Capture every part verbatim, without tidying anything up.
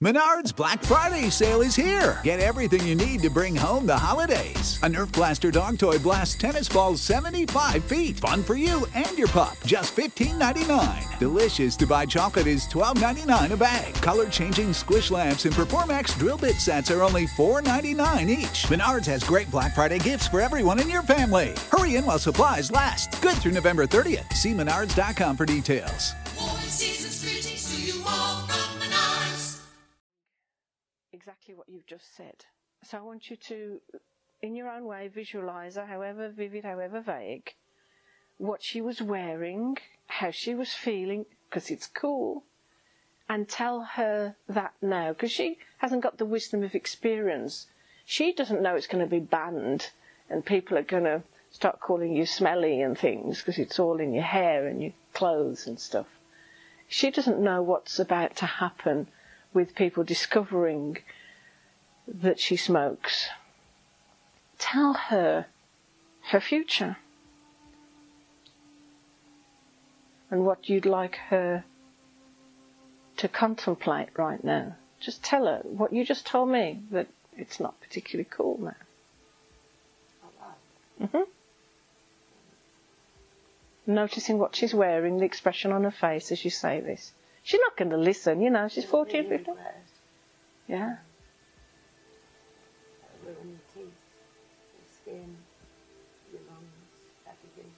Menards Black Friday sale is here. Get everything you need to bring home the holidays. A Nerf Blaster dog toy blasts tennis balls seventy-five feet. Fun for you and your pup. Just fifteen ninety-nine. Delicious to buy chocolate is twelve ninety-nine a bag. Color-changing squish lamps and Performax drill bit sets are only four ninety-nine each. Menards has great Black Friday gifts for everyone in your family. Hurry in while supplies last. Good through November thirtieth. See menards dot com for details. Season's greetings to you all from Menards. Exactly what you've just said. So I want you to, in your own way, visualise her, however vivid, however vague, what she was wearing, how she was feeling, because it's cool, and tell her that now, because she hasn't got the wisdom of experience. She doesn't know it's going to be banned and people are going to start calling you smelly and things because it's all in your hair and your clothes and stuff. She doesn't know what's about to happen with people discovering that she smokes. Tell her her future and what you'd like her to contemplate right now. Just tell her what you just told me, that it's not particularly cool now. Mm-hmm. Noticing what she's wearing, the expression on her face as you say this. She's not going to listen, you know, she's fourteen, fifteen. Yeah. Your teeth, your skin, your lungs, everything.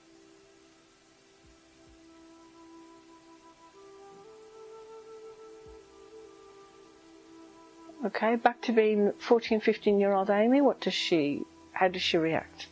Okay, back to being fourteen, fifteen year old Amy. What does she, how does she react?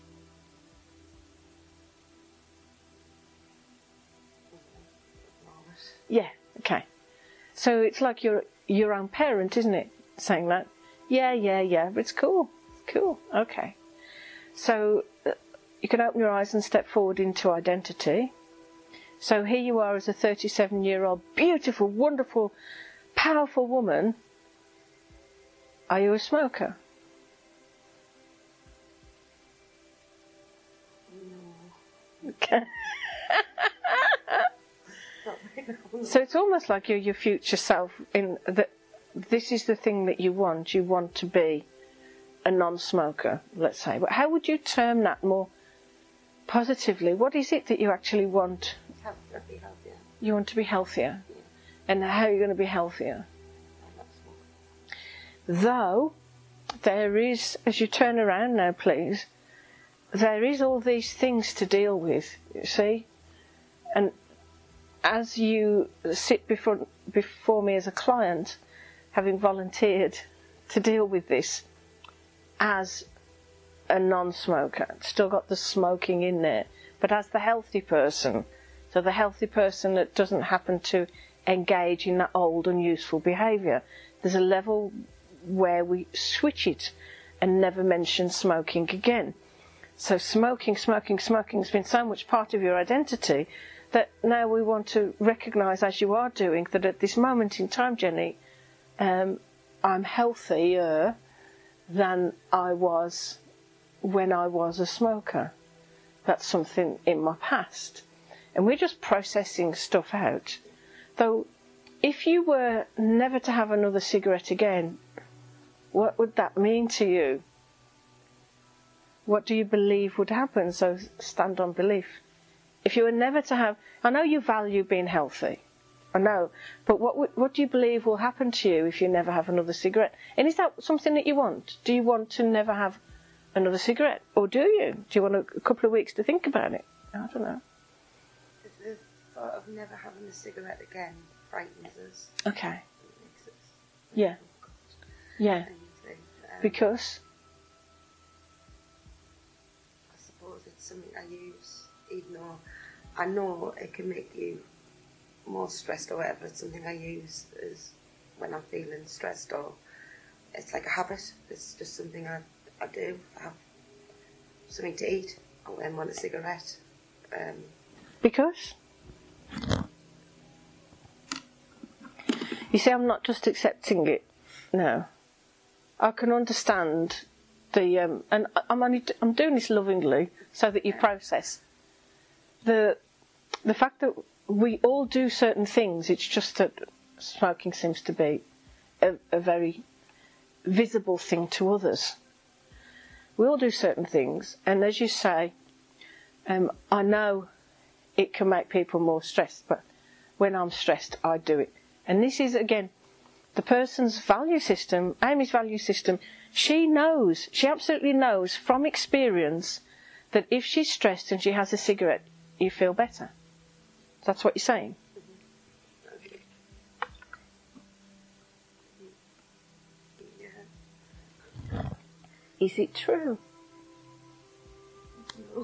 Yeah, okay. So it's like you're your own parent, isn't it? Saying that. Yeah, yeah, yeah, but it's cool. It's cool. Okay. So uh, you can open your eyes and step forward into identity. So here you are as a thirty-seven year old, beautiful, wonderful, powerful woman. Are you a smoker? No. Okay. So it's almost like you're your future self, in that this is the thing that you want. You want to be a non-smoker, let's say. But how would you term that more positively? What is it that you actually want? Be healthier. You want to be healthier. Yeah. And how are you going to be healthier? Though, there is, as you turn around now, please, there is all these things to deal with, you see? And as you sit before before me as a client, having volunteered to deal with this as a non-smoker, still got the smoking in there, but as the healthy person, so the healthy person that doesn't happen to engage in that old unuseful behaviour, there's a level where we switch it and never mention smoking again. So smoking, smoking, smoking has been so much part of your identity that now we want to recognise, as you are doing, that at this moment in time, Jenny, um, I'm healthier than I was when I was a smoker. That's something in my past. And we're just processing stuff out. Though, if you were never to have another cigarette again, what would that mean to you? What do you believe would happen? So stand on belief. If you were never to have, I know you value being healthy, I know, but what what do you believe will happen to you if you never have another cigarette? And is that something that you want? Do you want to never have another cigarette, or do you? Do you want a, a couple of weeks to think about it? I don't know. The thought of never having a cigarette again frightens us. Okay. It makes us Yeah. Yeah. anything. Um, Because. I suppose it's something I use, even though I know it can make you more stressed or whatever. It's something I use is when I'm feeling stressed, or it's like a habit. It's just something I, I do. I have something to eat, I'll then want a cigarette. Um, Because? You see, I'm not just accepting it. No. I can understand the, um, and I'm only, I'm doing this lovingly so that you process the, the fact that we all do certain things. It's just that smoking seems to be a, a very visible thing to others. We all do certain things, and as you say, um, I know it can make people more stressed, but when I'm stressed, I do it. And this is, again, the person's value system, Amy's value system. She knows, she absolutely knows from experience that if she's stressed and she has a cigarette, you feel better. That's what you're saying? Yeah. Is it true? No.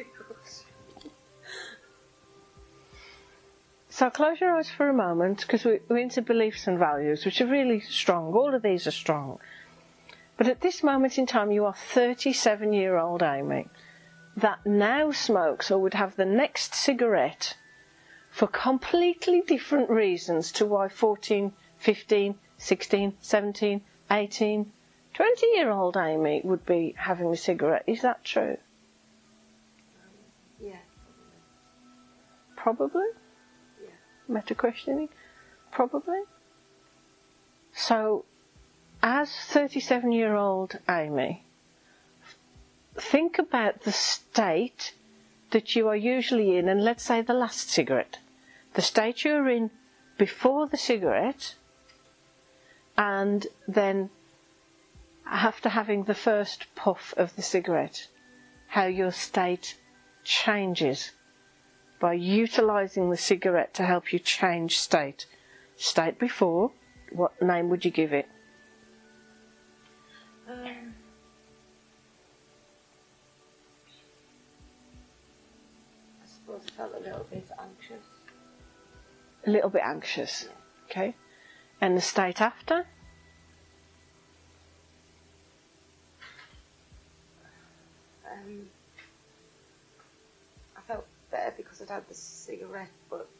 So close your eyes for a moment, because we, we're into beliefs and values, which are really strong. All of these are strong. But at this moment in time, you are thirty-seven-year-old Amy that now smokes or would have the next cigarette for completely different reasons to why fourteen, fifteen, sixteen, seventeen, eighteen, twenty-year-old Amy would be having a cigarette. Is that true? Yeah. Probably. Meta-questioning? Probably. So, as thirty-seven-year-old Amy, think about the state that you are usually in, and let's say the last cigarette. The state you're in before the cigarette, and then after having the first puff of the cigarette, how your state changes by utilising the cigarette to help you change state. State before, what name would you give it? Um, I suppose I felt a little bit anxious. A little bit anxious. Yeah. Okay. And the state after? Um, I felt better because I'd had the cigarette, but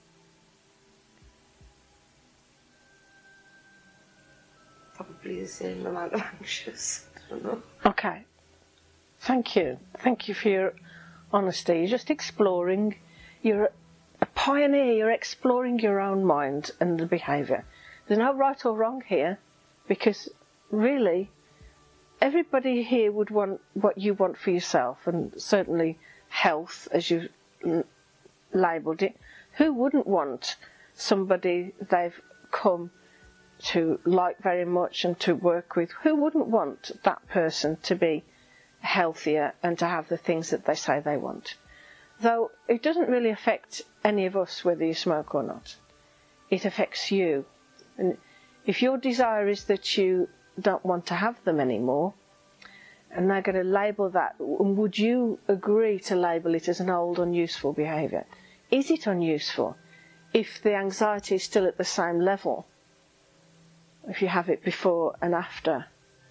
probably the same amount of anxious. I don't know. Okay. Thank you. Thank you for your honesty. You're just exploring. You're a pioneer. You're exploring your own mind and the behaviour. There's no right or wrong here, because really everybody here would want what you want for yourself, and certainly health, as you've labelled it. Who wouldn't want somebody they've come to like very much and to work with? Who wouldn't want that person to be healthier and to have the things that they say they want? Though it doesn't really affect any of us whether you smoke or not. It affects you. And if your desire is that you don't want to have them anymore, and they're going to label that, would you agree to label it as an old, unuseful behaviour? Is it unuseful if the anxiety is still at the same level, if you have it before and after?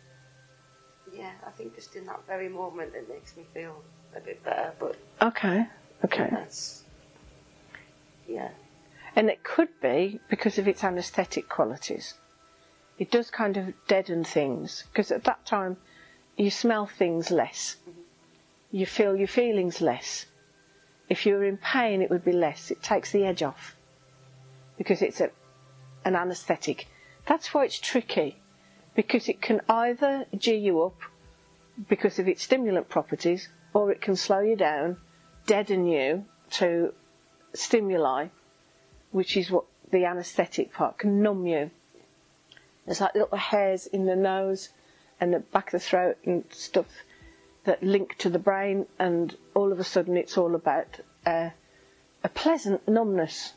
Yeah, I think just in that very moment it makes me feel a bit better, but... Okay, okay. That's... Yeah. And it could be because of its anaesthetic qualities. It does kind of deaden things, because at that time you smell things less. Mm-hmm. You feel your feelings less. If you were in pain, it would be less. It takes the edge off, because it's a, an anaesthetic. That's why it's tricky, because it can either G you up because of its stimulant properties, or it can slow you down, deaden you to stimuli, which is what the anaesthetic part can numb you. There's like little hairs in the nose and the back of the throat and stuff that link to the brain, and all of a sudden it's all about uh, a pleasant numbness.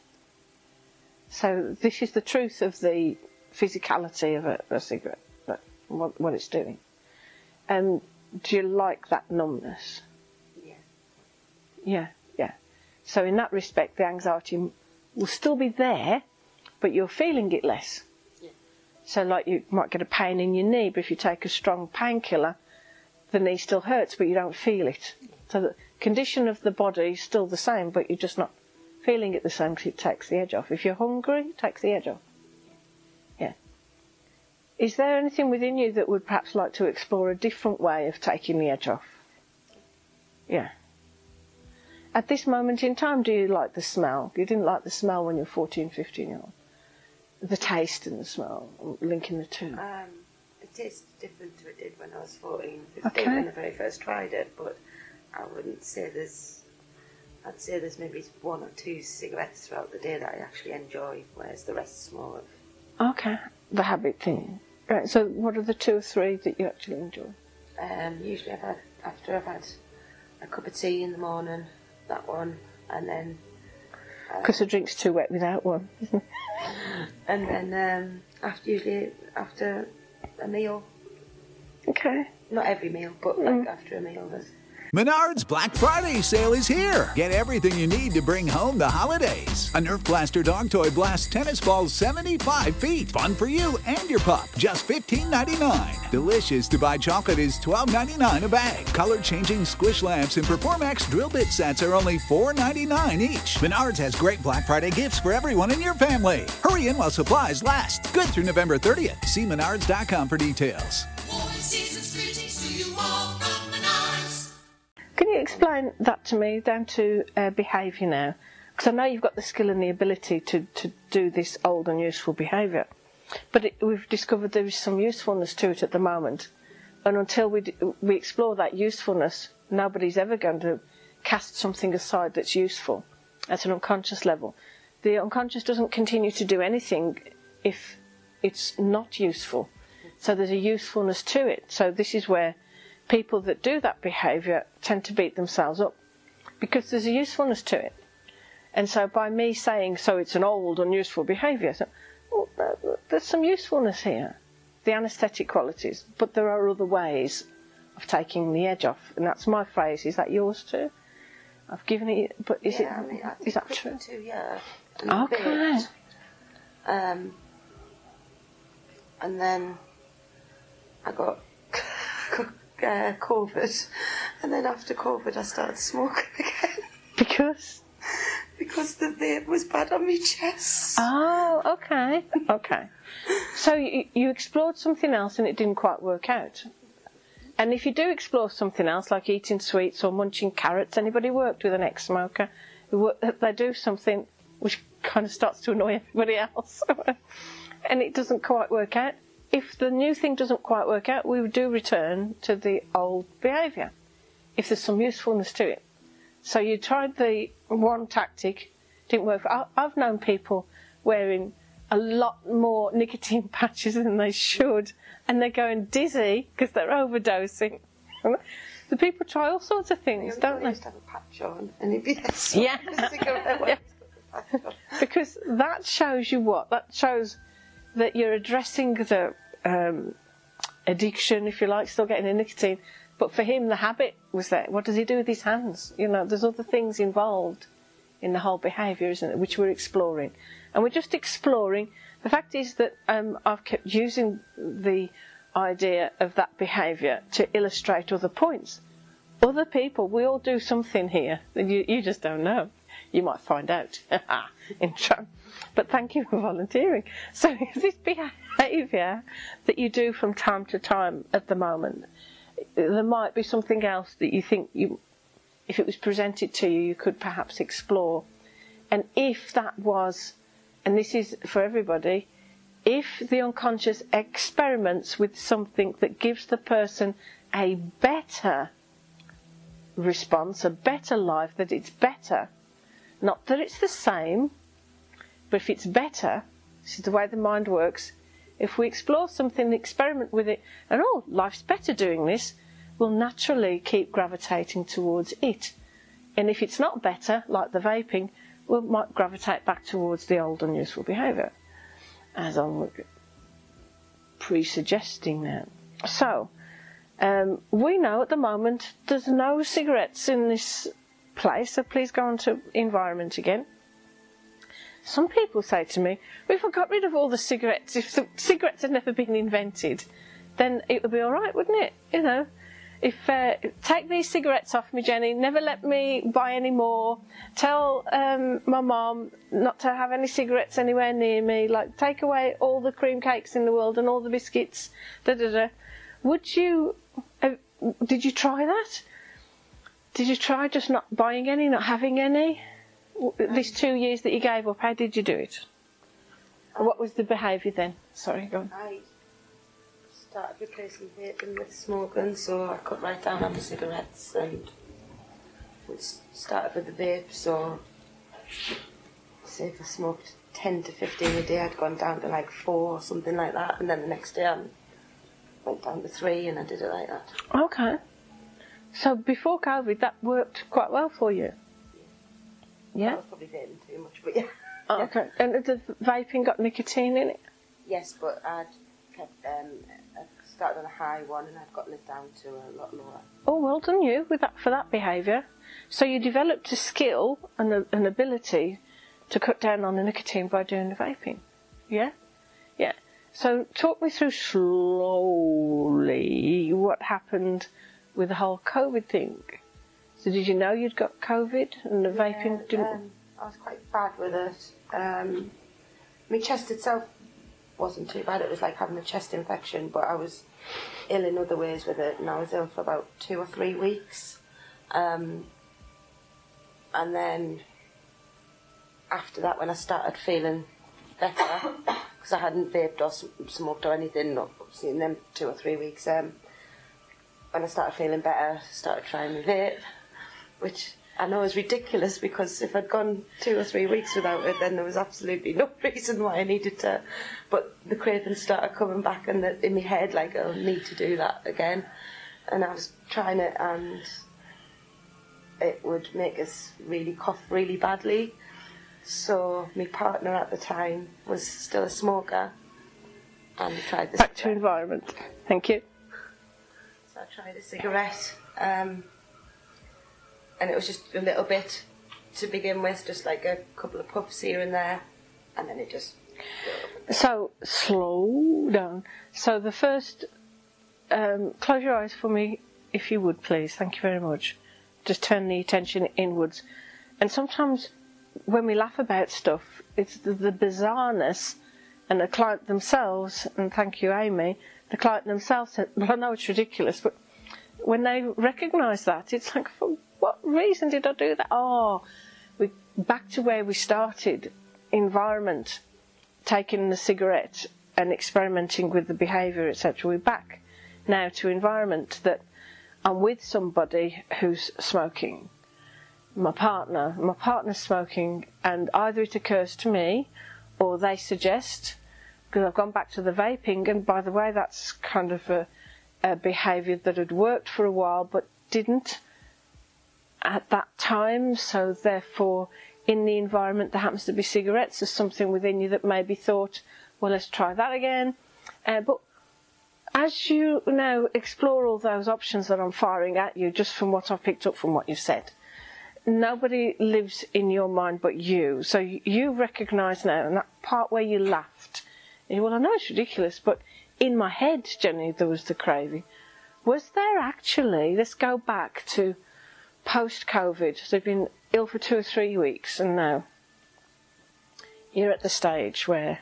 So this is the truth of the physicality of a, a cigarette, but what, what it's doing. Um, do you like that numbness? Yeah. Yeah, yeah. So in that respect, the anxiety will still be there, but you're feeling it less. Yeah. So like you might get a pain in your knee, but if you take a strong painkiller, the knee still hurts, but you don't feel it. So the condition of the body is still the same, but you're just not feeling it the same because it takes the edge off. If you're hungry, it takes the edge off. Yeah. Is there anything within you that would perhaps like to explore a different way of taking the edge off? Yeah. At this moment in time, do you like the smell? You didn't like the smell when you were fourteen, fifteen year old. the taste and the smell, linking the two? Um, it tastes different to it did when I was fourteen, fifteen Okay. when I very first tried it, but I wouldn't say there's, I'd say there's maybe one or two cigarettes throughout the day that I actually enjoy, whereas the rest is more of, Okay, the habit thing. Right, so what are the two or three that you actually enjoy? um, usually I've had, after I've had a cup of tea in the morning, that one, and then Because the drink's too wet without one. and then um, after usually after a meal, Okay. not every meal, but like after a meal, there's Menards Black Friday sale is here. Get everything you need to bring home the holidays. A Nerf Blaster Dog Toy blasts tennis balls seventy-five feet. Fun for you and your pup. Just fifteen ninety-nine. Delicious Dubai chocolate is twelve ninety-nine a bag. Color-changing squish lamps and Performax drill bit sets are only four ninety-nine each. Menards has great Black Friday gifts for everyone in your family. Hurry in while supplies last. Good through November thirtieth. See menards dot com for details. Warm season's greetings to you all from Menards. Can you explain that to me, down to uh, behaviour now? Because I know you've got the skill and the ability to, to do this old and useful behaviour. But it, we've discovered there is some usefulness to it at the moment. And until we, d- we explore that usefulness, nobody's ever going to cast something aside that's useful at an unconscious level. The unconscious doesn't continue to do anything if it's not useful. So there's a usefulness to it. So this is where people that do that behaviour tend to beat themselves up, because there's a usefulness to it. And so by me saying, so it's an old, unuseful behaviour, so, well, there's some usefulness here, the anaesthetic qualities, but there are other ways of taking the edge off. And that's my phrase. Is that yours too? I've given it, but is yeah, it? I mean, I think Is that quick true? Too, yeah. And a Okay. bit. Um, and then I got, got uh, COVID, and then after COVID I started smoking again Because? because the vape was bad on my chest. Oh, okay, okay. So you, you explored something else and it didn't quite work out. And if you do explore something else, like eating sweets or munching carrots, anybody worked with an ex-smoker, who wo- they do something which kind of starts to annoy everybody else, and it doesn't quite work out. If the new thing doesn't quite work out, we do return to the old behaviour, if there's some usefulness to it. So you tried the one tactic, didn't work. I- I've known people wearing a lot more nicotine patches than they should, and they're going dizzy because they're overdosing. The people try all sorts of things, I don't they? used to have a patch on, and it'd be this. Yeah. cigarette. Because that shows you what? That shows that you're addressing the um, addiction, if you like, still getting the nicotine. But for him, the habit was there. What does he do with his hands? You know, there's other things involved in the whole behaviour, isn't it, which we're exploring. And we're just exploring. The fact is that um, I've kept using the idea of that behaviour to illustrate other points. Other people, we all do something here that you, you just don't know. You might find out. Intro. But thank you for volunteering. So this behaviour that you do from time to time at the moment, there might be something else that you think you, if it was presented to you, you could perhaps explore. And if that was, and this is for everybody, if the unconscious experiments with something that gives the person a better response, a better life, that it's better, not that it's the same, but if it's better, this is the way the mind works. If we explore something, experiment with it, and oh, life's better doing this, we'll naturally keep gravitating towards it. And if it's not better, like the vaping, we might gravitate back towards the old unuseful behaviour, as I'm pre-suggesting now. So, um, we know at the moment there's no cigarettes in this place, so please go on to environment again. Some people say to me, well, if I got rid of all the cigarettes, if the cigarettes had never been invented, then it would be all right, wouldn't it? You know, if uh, take these cigarettes off me, Jenny, never let me buy any more, tell um, my mum not to have any cigarettes anywhere near me, like take away all the cream cakes in the world and all the biscuits, da da da. Would you, uh, did you try that? Did you try just not buying any, not having any? These two years that you gave up, how did you do it? What was the behaviour then? Sorry, go on. I started replacing vaping with smoking, so I cut right down on the cigarettes and we started with the vape, so say if I smoked ten to fifteen a day, I'd gone down to like four or something like that, and then the next day I went down to three and I did it like that. Okay. So before COVID, that worked quite well for you? Yeah? I was probably vaping too much, but yeah. Oh, okay. And had the vaping got nicotine in it? Yes, but I'd kept, um, I started on a high one and I'd gotten it down to a lot lower. Oh, well done you with that for that behaviour. So you developed a skill and a, an ability to cut down on the nicotine by doing the vaping. Yeah? Yeah. So talk me through slowly what happened with the whole COVID thing. So did you know you'd got COVID and the vaping Yeah, didn't... Um, I was quite bad with it. Um, my chest itself wasn't too bad. It was like having a chest infection, but I was ill in other ways with it, and I was ill for about two or three weeks. Um, and then after that, when I started feeling better, because I hadn't vaped or smoked or anything, not in them two or three weeks, um, when I started feeling better, I started trying my vape, which I know is ridiculous, because if I'd gone two or three weeks without it, then there was absolutely no reason why I needed to. But the cravings started coming back in, the, in my head, like, oh, I need to do that again. And I was trying it, and it would make us really cough really badly. So my partner at the time was still a smoker, and we tried the Back to cigarette. environment. Thank you. So I tried a cigarette. Um, And it was just a little bit to begin with, just like a couple of puffs here and there, and then it just... So, slow down. So the first, um, close your eyes for me, if you would, please. Thank you very much. Just turn the attention inwards. And sometimes when we laugh about stuff, it's the, the bizarreness, and the client themselves, and thank you, Amy, the client themselves said, well, I know it's ridiculous, but when they recognise that, it's like, for what reason did I do that? Oh, we back to where we started, environment, taking the cigarette and experimenting with the behaviour, et cetera. We're back now to environment, that I'm with somebody who's smoking. My partner, my partner's smoking, and either it occurs to me or they suggest, because I've gone back to the vaping, and by the way, that's kind of a, a behaviour that had worked for a while but didn't at that time, so therefore in the environment there happens to be cigarettes, there's something within you that maybe thought, well, let's try that again. Uh, but as you now explore all those options that I'm firing at you, just from what I've picked up from what you've said, nobody lives in your mind but you. So you recognise now, and that part where you laughed, and, well, I know it's ridiculous, but in my head, generally, there was the craving. Was there actually, let's go back to post-COVID, so they've been ill for two or three weeks, and now you're at the stage where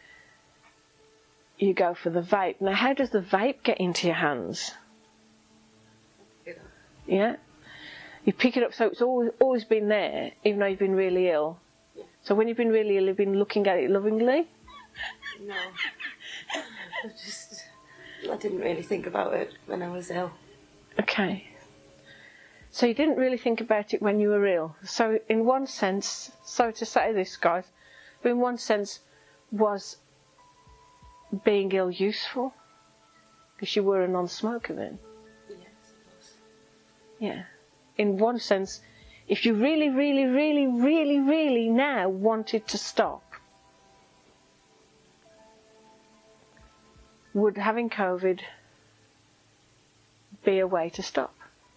you go for the vape. Now, how does the vape get into your hands? Yeah. Yeah? You pick it up, so it's always, always been there, even though you've been really ill. Yeah. So when you've been really ill, you've been looking at it lovingly? No. I just... I didn't really think about it when I was ill. Okay. So you didn't really think about it when you were ill. So in one sense, sorry to say this, guys, but in one sense, was being ill useful? Because you were a non-smoker then. Yes, it was. Yeah. In one sense, if you really, really, really, really, really now wanted to stop, would having COVID be a way to stop?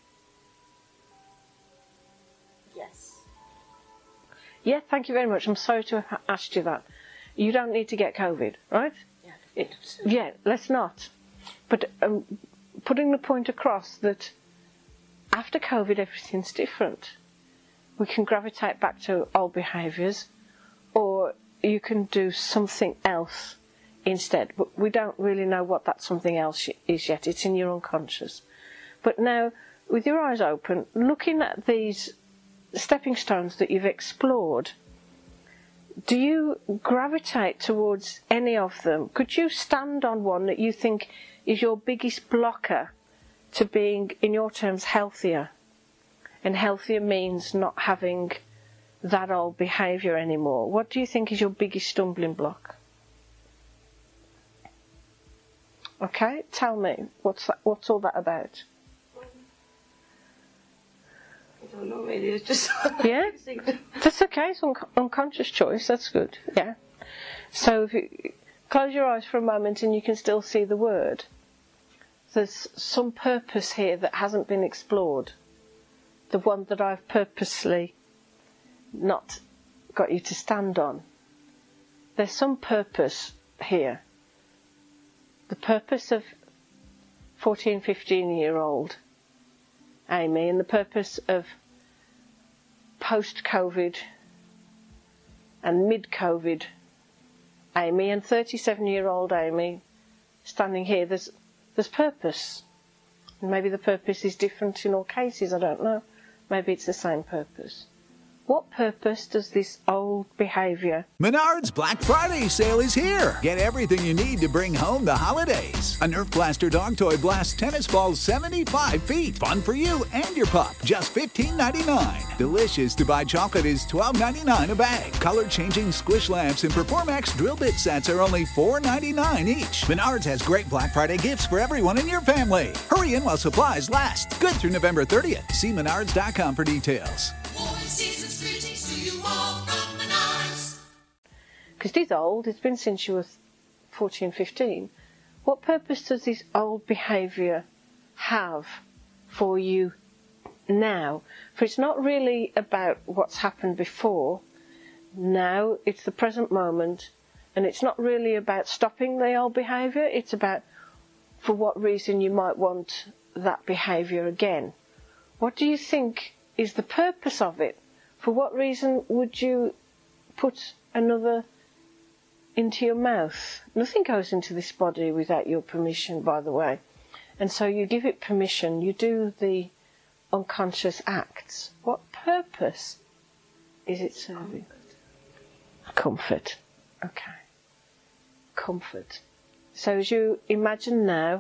Yes. Yeah, thank you very much. I'm sorry to have asked you that. You don't need to get COVID, right? Yeah. It, yeah, let's not. But um, putting the point across that after COVID, everything's different. We can gravitate back to old behaviours, or you can do something else instead. But we don't really know what that something else is yet. It's in your unconscious. But now, with your eyes open, looking at these stepping stones that you've explored, Do you gravitate towards any of them? Could you stand on one that you think is your biggest blocker to being, in your terms, healthier? And healthier means not having that old behaviour anymore. What do you think is your biggest stumbling block? Okay, tell me, what's that, what's all that about? I don't know really, it's just... Yeah, that's okay, it's un- unconscious choice, that's good, yeah. So if you close your eyes for a moment and you can still see the word, there's some purpose here that hasn't been explored. The one that I've purposely not got you to stand on. There's some purpose here. The purpose of fourteen, fifteen year old Amy and the purpose of post-COVID and mid-COVID Amy and thirty-seven year old Amy standing here, there's, there's purpose. And maybe the purpose is different in all cases, I don't know. Maybe it's the same purpose. What purpose does this old behaviour... Menards Black Friday sale is here. Get everything you need to bring home the holidays. A Nerf Blaster dog toy blasts tennis balls seventy-five feet. Fun for you and your pup. Just fifteen ninety-nine. Delicious to buy chocolate is twelve ninety-nine a bag. Color-changing squish lamps and Performax drill bit sets are only four ninety-nine each. Menards has great Black Friday gifts for everyone in your family. Hurry in while supplies last. Good through November thirtieth. See menards dot com for details. Warm season's greetings to you all from Menards. Because it is old, it's been since you were fourteen, fifteen. What purpose does this old behaviour have for you now? For it's not really about what's happened before. Now it's the present moment, and it's not really about stopping the old behaviour. It's about for what reason you might want that behaviour again. What do you think is the purpose of it? For what reason would you put another into your mouth? Nothing goes into this body without your permission, by the way. And so you give it permission, you do the unconscious acts. What purpose is it serving? Comfort. Comfort. Okay. Comfort. So as you imagine now,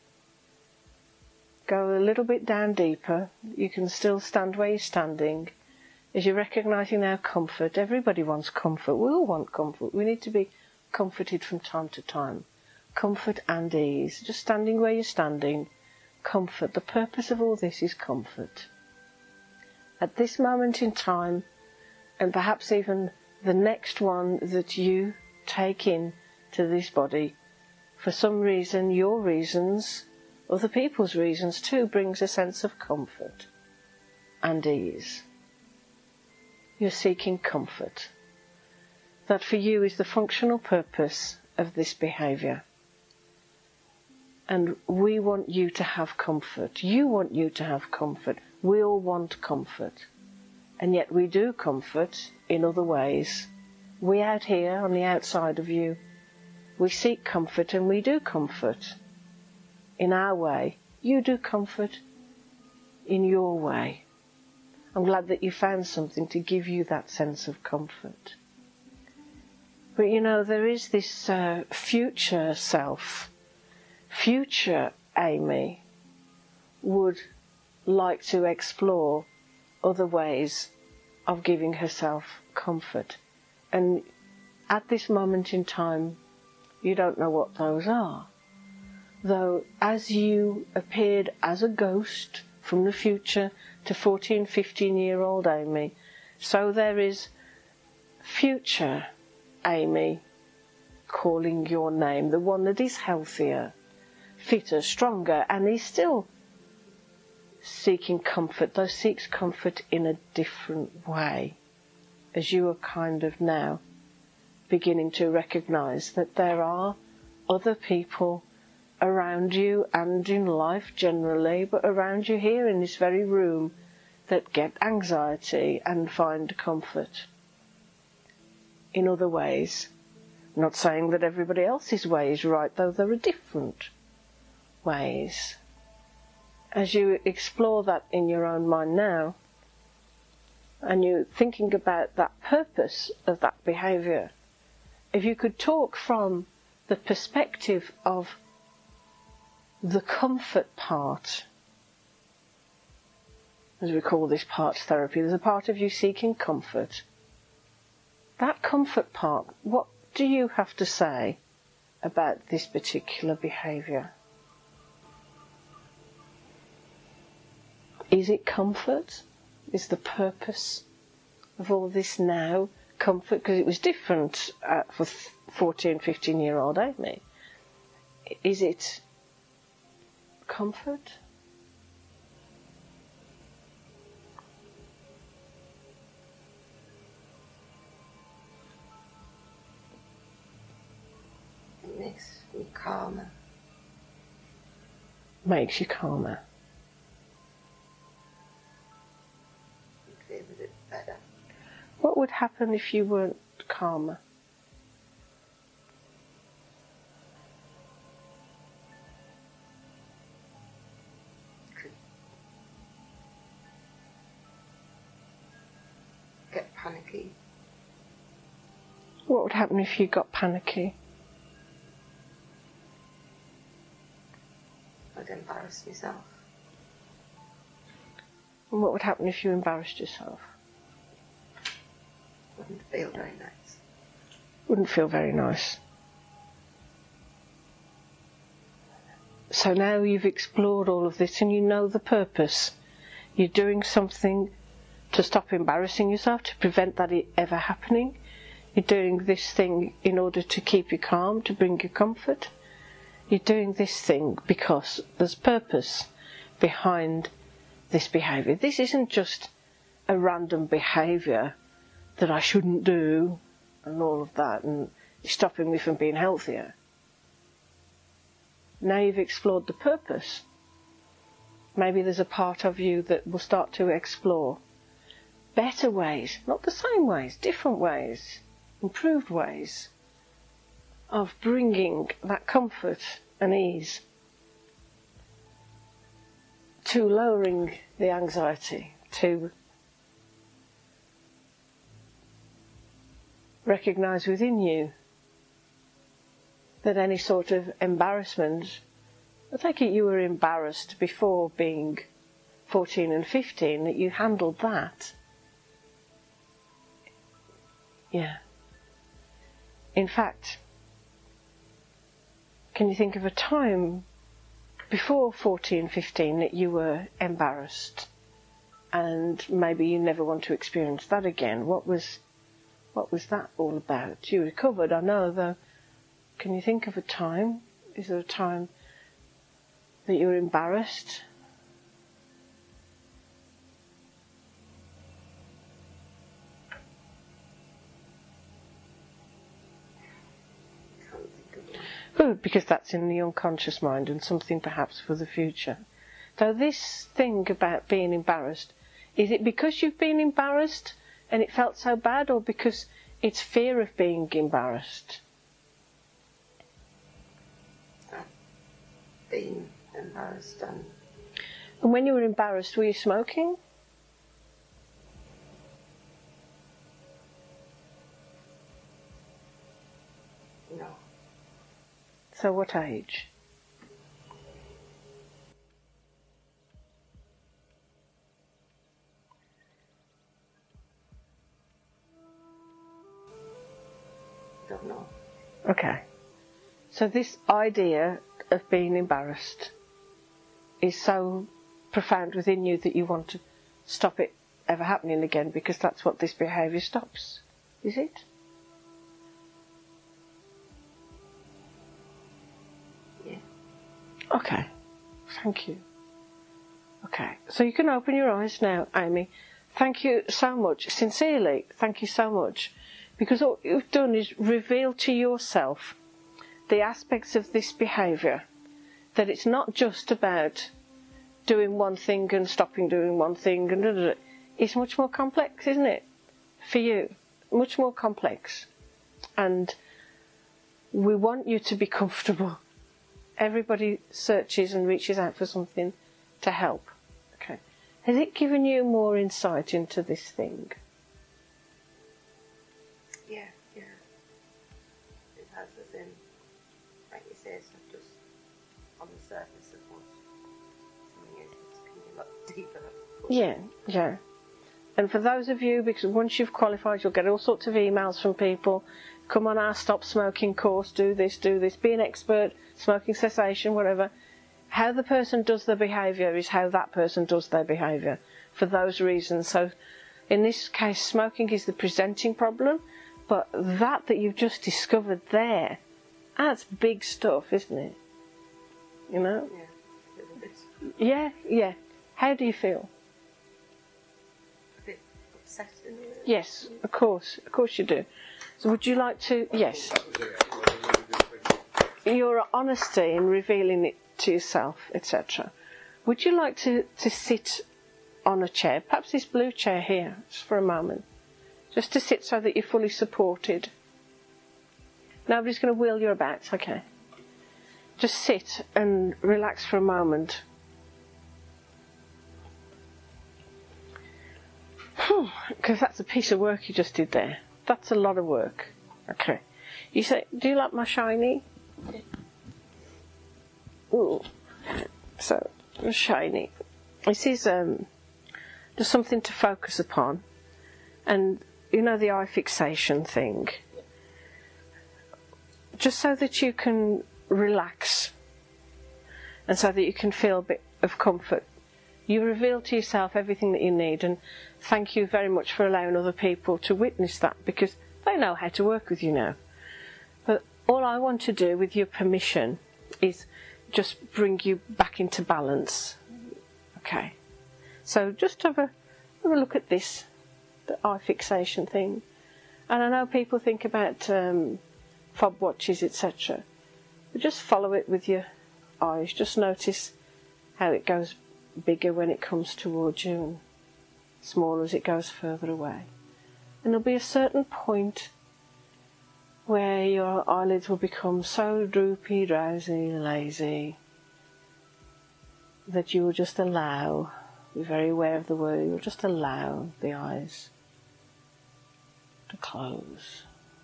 go a little bit down deeper. You can still stand where you're standing. As you're recognising now comfort, everybody wants comfort. We all want comfort. We need to be comforted from time to time. Comfort and ease. Just standing where you're standing. Comfort. The purpose of all this is comfort. At this moment in time, and perhaps even the next one that you take in to this body, for some reason, your reasons, other people's reasons too, brings a sense of comfort and ease. You're seeking comfort. That for you is the functional purpose of this behaviour. And we want you to have comfort. You want you to have comfort. We all want comfort. And yet we do comfort in other ways. We out here on the outside of you, we seek comfort and we do comfort in our way. You do comfort in your way. I'm glad that you found something to give you that sense of comfort. But you know, there is this uh, future self. Future Amy would like to explore other ways of giving herself comfort. And at this moment in time, you don't know what those are. Though as you appeared as a ghost from the future to fourteen, fifteen year old Amy, so there is future Amy calling your name, the one that is healthier, fitter, stronger, and is still seeking comfort, though seeks comfort in a different way, as you are kind of now beginning to recognise that there are other people around you and in life generally, but around you here in this very room, that get anxiety and find comfort in other ways. I'm not saying that everybody else's way is right, though there are different ways. As you explore that in your own mind now, and you're thinking about that purpose of that behaviour, if you could talk from the perspective of the comfort part, as we call this part therapy, there's a part of you seeking comfort. That comfort part, what do you have to say about this particular behaviour? Is it comfort? Is the purpose of all this now comfort? Because it was different uh, for fourteen, fifteen year old Amy. Is it comfort? It makes me calmer. Makes you calmer. Feel a bit better. What would happen if you weren't calmer? Could get panicky. What would happen if you got panicky? I'd embarrass myself. And what would happen if you embarrassed yourself? Wouldn't feel very nice. Wouldn't feel very nice. So now you've explored all of this and you know the purpose. You're doing something to stop embarrassing yourself, to prevent that ever happening. You're doing this thing in order to keep you calm, to bring you comfort. You're doing this thing because there's purpose behind this behaviour. This isn't just a random behaviour that I shouldn't do and all of that and it's stopping me from being healthier. Now you've explored the purpose. Maybe there's a part of you that will start to explore better ways, not the same ways, different ways, improved ways of bringing that comfort and ease, to lowering the anxiety, to recognise within you that any sort of embarrassment, I take it you were embarrassed before being fourteen and fifteen, that you handled that. Yeah. In fact, can you think of a time before fourteen, fifteen that you were embarrassed and maybe you never want to experience that again? What was what was that all about? You recovered, I know, though. Can you think of a time? Is there a time that you were embarrassed? Good, because that's in the unconscious mind and something perhaps for the future. So this thing about being embarrassed, is it because you've been embarrassed and it felt so bad, or because it's fear of being embarrassed? Being embarrassed and... And when you were embarrassed, were you smoking? No. So what age? Don't know. Okay. So this idea of being embarrassed is so profound within you that you want to stop it ever happening again, because that's what this behaviour stops. Is it? Yeah. Okay. Thank you. Okay. So you can open your eyes now, Amy. Thank you so much. Sincerely, thank you so much. Because all you've done is reveal to yourself the aspects of this behaviour, that it's not just about doing one thing and stopping doing one thing, and da, da, da. It's much more complex, isn't it? For you, much more complex. And we want you to be comfortable. Everybody searches and reaches out for something to help. Okay. Has it given you more insight into this thing? Yeah, yeah. It has, as in, like you say, it's not just on the surface of what something is, it can be a lot deeper. Yeah, yeah. And for those of you, because once you've qualified, you'll get all sorts of emails from people. Come on our stop smoking course, do this, do this, be an expert, smoking cessation, whatever. How the person does their behaviour is how that person does their behaviour, for those reasons. So in this case, smoking is the presenting problem, but that that you've just discovered there, that's big stuff, isn't it? You know? Yeah, a bit, Yeah, yeah. How do you feel? a bit upset in it. Yes, of course, of course you do. So would you like to, yes, your honesty in revealing it to yourself, et cetera. Would you like to, to sit on a chair, perhaps this blue chair here, just for a moment, just to sit so that you're fully supported? Nobody's going to wheel you about, okay? Just sit and relax for a moment. Because that's a piece of work you just did there. That's a lot of work. Okay. You say, do you like my shiny? Ooh. So, shiny. This is um, just something to focus upon. And, you know, the eye fixation thing. Just so that you can relax. And so that you can feel a bit of comfort. You reveal to yourself everything that you need, and thank you very much for allowing other people to witness that, because they know how to work with you now. But all I want to do, with your permission, is just bring you back into balance. Okay. So just have a, have a look at this, the eye fixation thing. And I know people think about um, fob watches, et cetera. But just follow it with your eyes. Just notice how it goes bigger when it comes towards you and smaller as it goes further away. And there'll be a certain point where your eyelids will become so droopy, drowsy, lazy that you will just allow, be very aware of the word, you will just allow the eyes to close.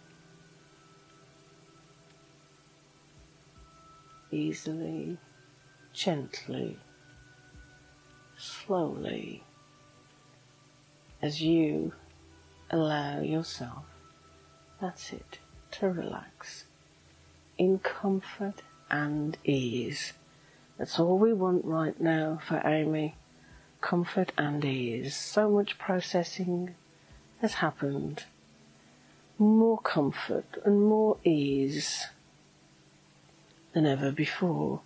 Easily, gently, slowly, as you allow yourself, that's it, to relax in comfort and ease. That's all we want right now for Amy, comfort and ease. So much processing has happened, more comfort and more ease than ever before.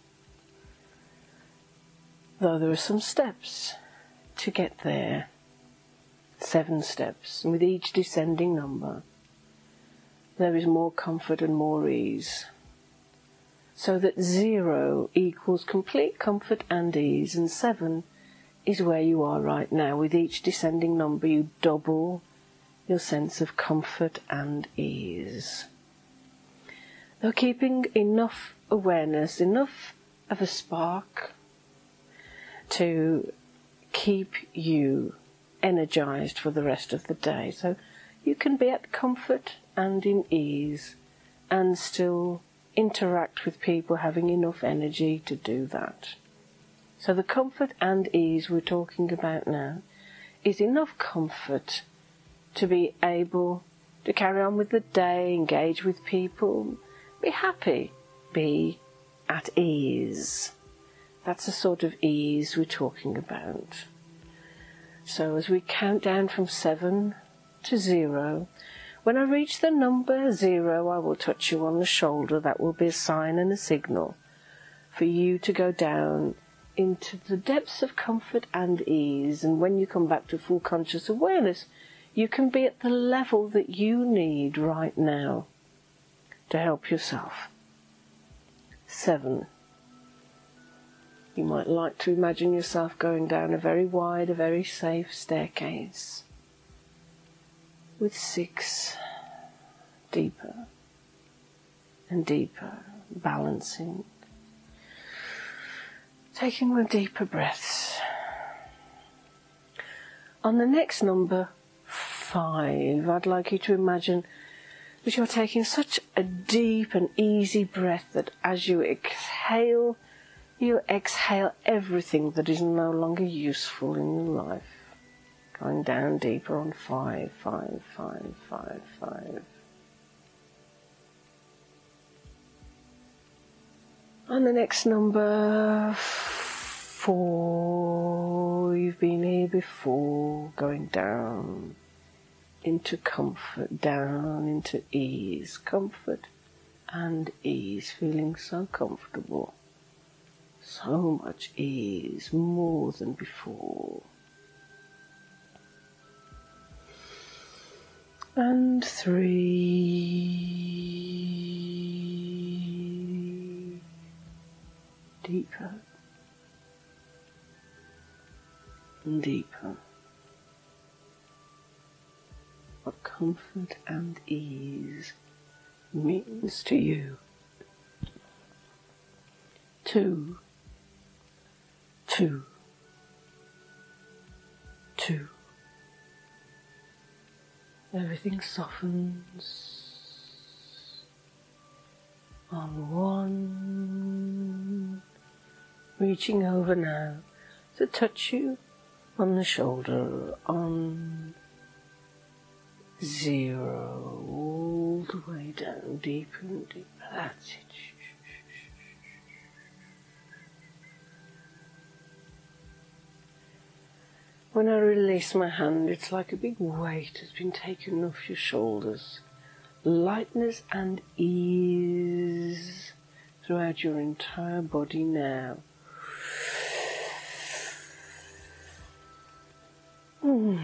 Though there are some steps to get there, seven steps, and with each descending number there is more comfort and more ease, so that zero equals complete comfort and ease, and seven is where you are right now. With each descending number you double your sense of comfort and ease, though keeping enough awareness, enough of a spark to keep you energized for the rest of the day, so you can be at comfort and in ease and still interact with people having enough energy to do that. So the comfort and ease we're talking about now is enough comfort to be able to carry on with the day, engage with people, be happy, be at ease. That's the sort of ease we're talking about. So as we count down from seven to zero, when I reach the number zero, I will touch you on the shoulder. That will be a sign and a signal for you to go down into the depths of comfort and ease. And when you come back to full conscious awareness, you can be at the level that you need right now to help yourself. Seven. You might like to imagine yourself going down a very wide, a very safe staircase with six, deeper and deeper, balancing, taking more deeper breaths, On the next number, five, I'd like you to imagine that you're taking such a deep and easy breath that as you exhale, you exhale everything that is no longer useful in your life. Going down deeper on five, five, five, five, five. On the next number, four, you've been here before, going down into comfort, down into ease, comfort and ease, feeling so comfortable, so much ease, more than before. And three, deeper and deeper. What comfort and ease means to you. Two, two, two. Everything softens on one, reaching over now to touch you on the shoulder, on zero, all the way down, deeper and deeper. That's it. When I release my hand, it's like a big weight has been taken off your shoulders. Lightness and ease throughout your entire body now. Mm.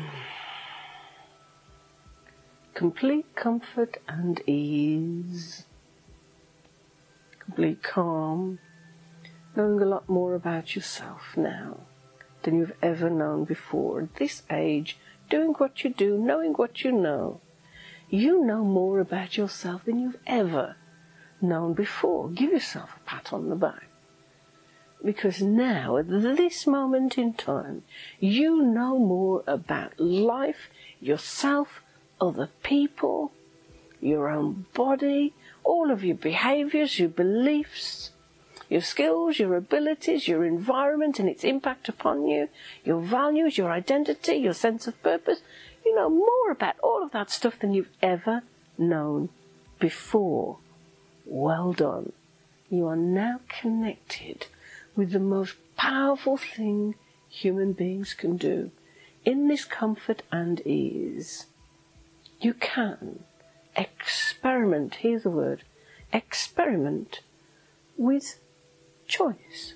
Complete comfort and ease. Complete calm. Knowing a lot more about yourself now than you've ever known before. At this age, doing what you do, knowing what you know, you know more about yourself than you've ever known before. Give yourself a pat on the back. Because now, at this moment in time, you know more about life, yourself, other people, your own body, all of your behaviours, your beliefs, your skills, your abilities, your environment and its impact upon you, your values, your identity, your sense of purpose. You know more about all of that stuff than you've ever known before. Well done. You are now connected with the most powerful thing human beings can do. In this comfort and ease, you can experiment, here's the word, experiment with choice.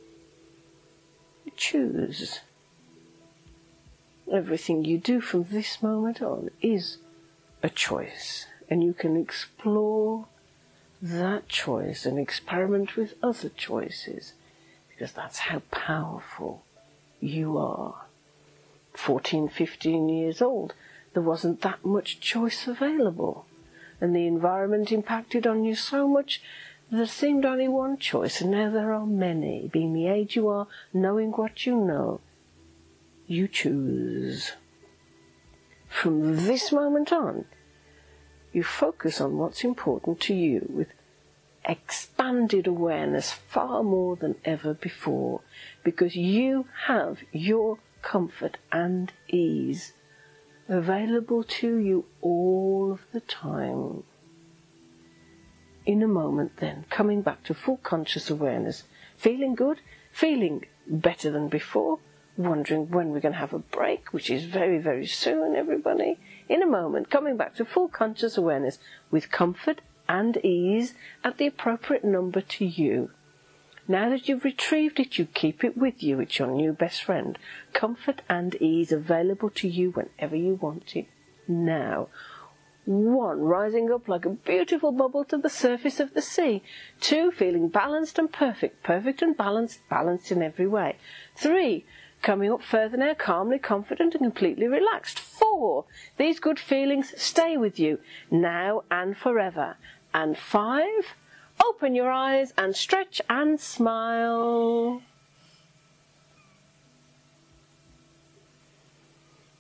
Choose. Everything you do from this moment on is a choice, and you can explore that choice and experiment with other choices, because that's how powerful you are. fourteen, fifteen years old, there wasn't that much choice available, and the environment impacted on you so much there seemed only one choice, and now there are many. Being the age you are, knowing what you know, you choose. From this moment on, you focus on what's important to you with expanded awareness far more than ever before, because you have your comfort and ease available to you all of the time. In a moment then, coming back to full conscious awareness, feeling good, feeling better than before, wondering when we're going to have a break, which is very, very soon, everybody. In a moment, coming back to full conscious awareness with comfort and ease at the appropriate number to you. Now that you've retrieved it, you keep it with you. It's your new best friend. Comfort and ease available to you whenever you want it. Now. One, rising up like a beautiful bubble to the surface of the sea. Two, feeling balanced and perfect, perfect and balanced, balanced in every way. Three, coming up further now, calmly, confident and completely relaxed. Four, these good feelings stay with you, now and forever. And five, open your eyes and stretch and smile.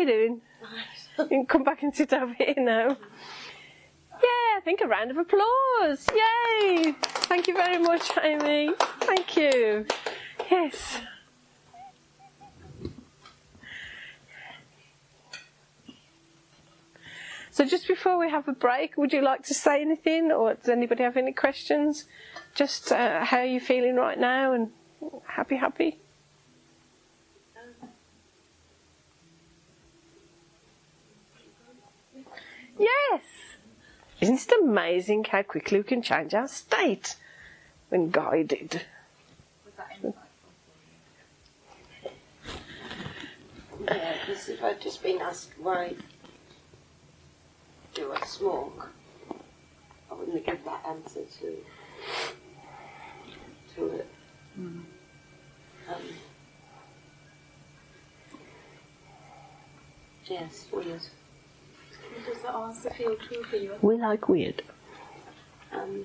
you doing? You can come back and sit over here now. Yeah, I think a round of applause. Yay! Thank you very much, Amy. Thank you. Yes. So just before we have a break, would you like to say anything, or does anybody have any questions? Just uh, how are you feeling right now, and happy, happy? Yes! Isn't it amazing how quickly we can change our state when guided? Was that insightful for you? Yeah, because if I'd just been asked why do I smoke, I wouldn't have given that answer to to it. Mm. Um, yes, weird. Does that answer feel true for you? We like weird. Um,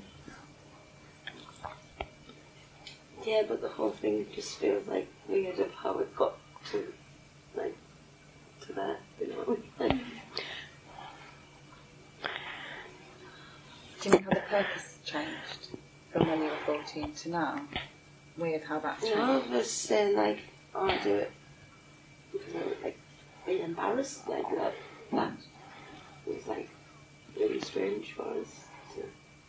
yeah, but the whole thing just feels like weird of how it got to like to there. You know what I mean? Like, Do you know how the purpose changed from when you were fourteen to now? Weird how that's changed. no, I was saying like, oh, I do it because I would like be embarrassed like that. That was like really strange for us to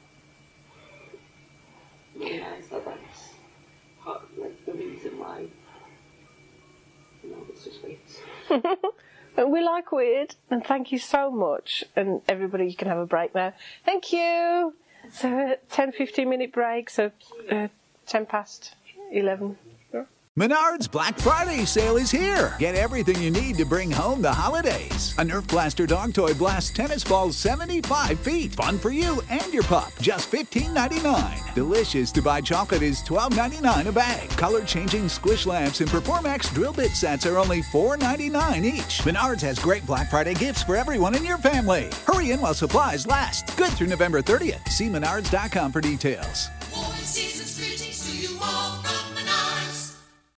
realise that that's part of like the reason why. You know, it's just weird. But we like weird, and thank you so much. And everybody, you can have a break now. Thank you. So, ten, fifteen minute break, so uh, ten past eleven. Menards Black Friday sale is here. Get everything you need to bring home the holidays. A Nerf Blaster dog toy blasts tennis balls seventy-five feet. Fun for you and your pup. Just fifteen ninety-nine. Delicious to buy chocolate is twelve ninety-nine a bag. Color-changing squish lamps and Performax drill bit sets are only four ninety-nine each. Menards has great Black Friday gifts for everyone in your family. Hurry in while supplies last. Good through November thirtieth. See menards dot com for details.